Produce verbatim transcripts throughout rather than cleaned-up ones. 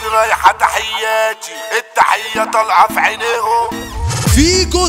رايحة تحياتي، التحية طالعة في عينيهم. فيجو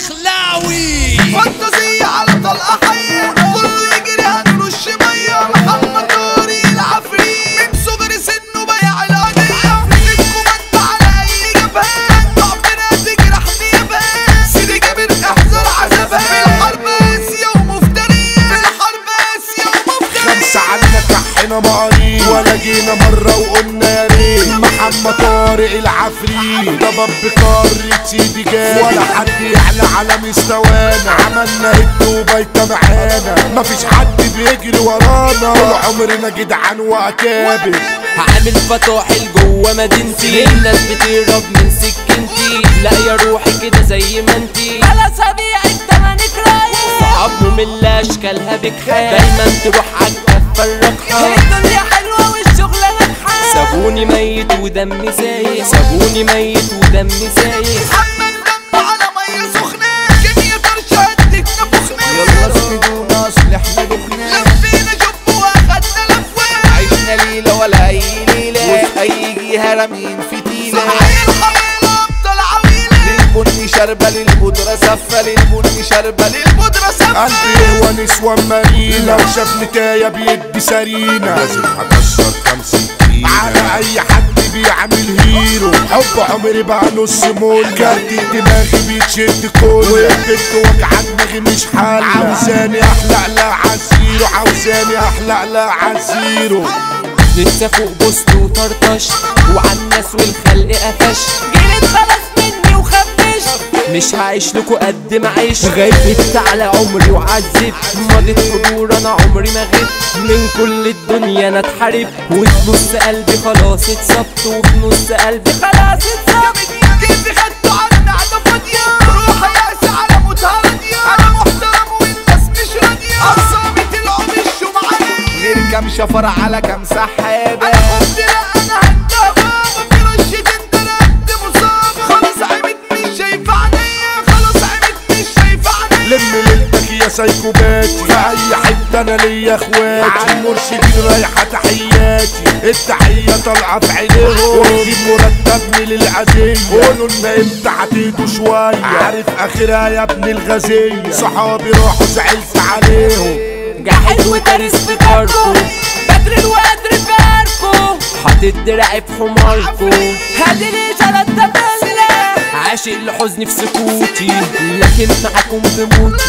الدخلاوي فانتازية على طلقة حية، كله يجري هنرش مية. محمد طارق العفريت من صغر سنه بايع القضية، الكوماند على أي جبهة ضعفنا تجرح نيابها. سيدي جابر احذر عذابها، في الحرب قاسية ومفترية، في الحرب قاسية ومفترية. خمسة عنا كحنا مقارين ولا جينا مرة وقلنا يا ريت. محمد طارق العفريت ضباب بقارة سيدي جابر، ولا حد يعلى على مستوانا. عملنا هد وبيتا معانا، مفيش حد بيجري ورانا. طول عمرنا جدعان واكابر. هعمل فطاحل جوه مدينتي، الناس بتهرب من سكنتي. لا يا روحي كده زي ما انتي، خلاص هبيعك تمنك رايح. صعب مملة اشكالها بكحال، دايما تروح عالكفة الرقحة. الدنيا حلوة والشغلة ناجحة، سابوني ميت ودمي سايح، سابوني ميت ودمي سايح. محمد دمه على مية سخنة، كمية طرشة هدك نفخنا. يلا اسندونا اصل احنا دخنا، لفينا جب واخدنا لفوة. عشنا ليلة ولا اي ليلة، وفي اي جهة رامين فتيلة. صحيح الحميلة ابطال عويلة، للبني شربة للبودرة سفة، للبني شربة البودرة سفة. قلبي هو نسوان مارينا، لو شاف نتاية بيدي سرينا. لازم هكسر خمسين كيلو على اي حد بيعمل هيرو. حب عمري بقى نص مول، كارت دماغي بيتشد كله. والبنت وجع دماغي مش حل، عاوزاني احلق لا عزيرو، عاوزاني احلق لا عزيرو. لسه فوق بوست وطرطش، وعالناس والخلق قفش. جريت خلاص مني وخبش، مش هعيش لكو قد ما عيش. غيبت على عمري وعذبت، مضيت حضور انا عمري ما غبت. من كل الدنيا انا اتحارب، وفي نص قلبي خلاص اتصبت، وفي نص قلبي خلاص اتصبت. كيف خدته على معدة فاضية، روحي يأس على موتها راضية. انا محترم والناس مش راضية، اعصابي طلعوا مشوا معايا. غير كام شفر على كام سحابة. انا قلت لا انا هندبة، وفي رشة انت رد مصابة. خلاص عمت مش شايفة عينيا، خلاص عمت مش شايفة عينيا. لم ليلتك يا سايكوباتي، في اي حته انا ليا اخواتي. عالمرشدين رايحه تحياتي، التحيه طالعه في عينيهم. واجيب مرتبني للعزيه، قولوا لنا امتى هتهدوا شويه. عارف اخرها يا ابن الغزيه، صحابي راحوا زعلت عليهم. جاحد وتاريس في كاركو، بدر الوقدر فاركو. حاطط دراعي في حماركو، هادي لي جلد تبلة. عاشق لحزني في سكوتي، لكن معاكم بموتي.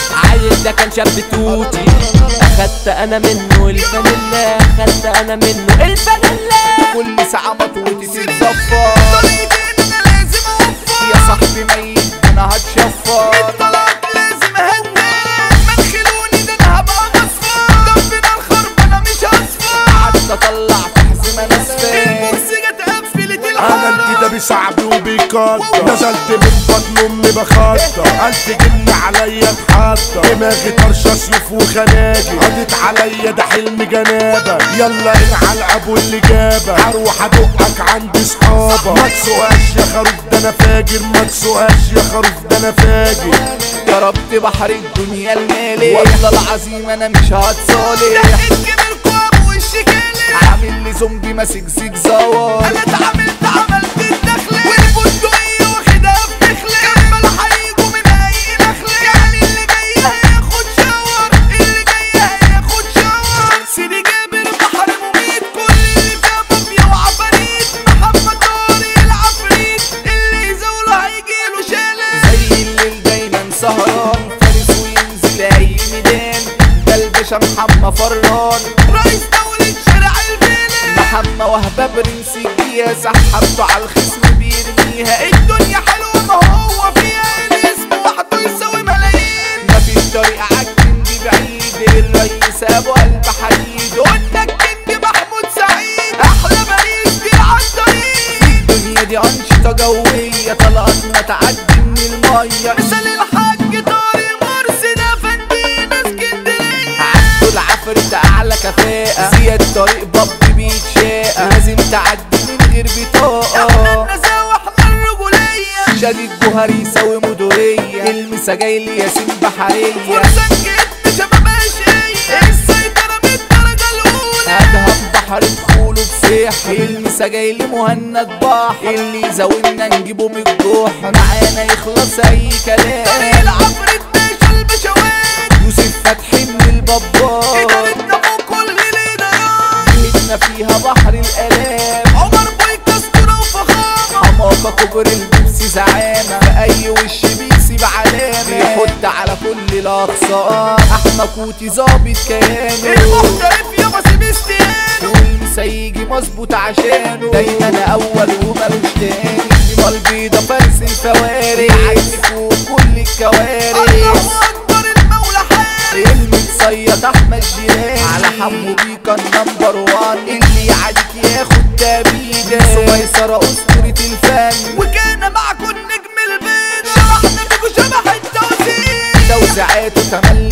عيل ده كان شاب توتي، اخدت انا منه الفانيلا، اخدت انا منه الفانيلا. كل ساعة مطوتي تتصفر، طريقتي انا لازم اوفر. يا صاحبي ميت انا هتشفر. الطلاق لازم اهدى، ما تخلوني ده انا هبقى مصفر. ضربنا الخرب انا مش هصفر، قعدت اطلع في حزمة ناسفة. الكرسي جت قفلت انا الحارة. انت ده بصعب وبيقدر، نزلت من بطن امي بخطر. الف جن عليا اتحطر، دماغي طرشه سيوف وخناجر. قضيت عليا ده حلم جنابه، يلا انعل ابو اللي جابه. هروح ادقك عند صحابه، ما تسوقاش يا خروف ده انا فاجر، ما تسوقاش يا خروف ده انا فاجر. ضربت بحر الدنيا المالي، والله العظيم انا مش هتصالح. دقت كبيركوا ابو الشكالة، عامل لي زومبي ماسك زيجزاور. انا اتعاملت عملت الدخلة، والبندقية واخدها في دخلة. كمل هيجوا من اي نخلة، يعني اللي جاي هياخد شاور، اللي جاي هياخد شاور. سيدي جابر بحر مميت، كل اللي فيها مافيا وعفاريت. محمد طارق العفريت، اللي يزاوله هيجيله شلل. زي الليل دايما سهران، فارس وينزل اي ميدان. ده الباشا محمد فران، رئيس دولة شارع الفيلم. محمد وهبة برنس الجيا، سحبته على الخصم بيرميها. الدنيا حلوة ما هو فيها، الاسم وحده يساوي ملايين. مفيش طريقة عالكنج بعيد، الرئيس ابو قلب حديد. قلنا الكينج محمود سعيد، احلى باريس دي عالطريق. الدنيا دي أنشطة جوية، طلقاتنا تعدي من المية. مثل الحاج طارق مرسي، ده فندينا اسكندرية. عدوا العفريت أعلى كفاءة، زياد طريق باب بيتشاقة. لازم تعدي من غير بطاقة، احنا النزاوة احنا الرجولية. شادي الجوهري يساوي مدورية. المسا جاي لي ياسين بحرية، فرصة جد شباب اشقية، السيطرة من الدرجة الأولى. أدهم بحر دخوله بسيح. المسا جاي لي مهند بحر اللي زاولنا نجيبه من الجوح معانا يخلص اي كلام طريق العفريت باشا البشوات يوسف فتحي من البابار إدارتنا فوق كل الإدارات جهتنا فيها بحر الالام عمر بويك اسطورة وفخامة حماقة كبر البيبسي زعامة في اي وش بيسيب علامة يحط على كل الاقسام احمى كوتي ظابط كيانه المحترف يا باسم استيانو والمسيجي مظبوط عشانه دايما اول ومالوش تاني دماغ البيضة فارس الفوارس عايز فوق كل الكوارث الله أكبر المولى حارس المتصيد احمد جيران على حمو بيكا النمبر وان اللي يعاديك ياخد تابيده سميسرة اسطورة الفن وكان معكم نجم البيضة شرحنا بيكو شبح التوزيع توزيعاته تملي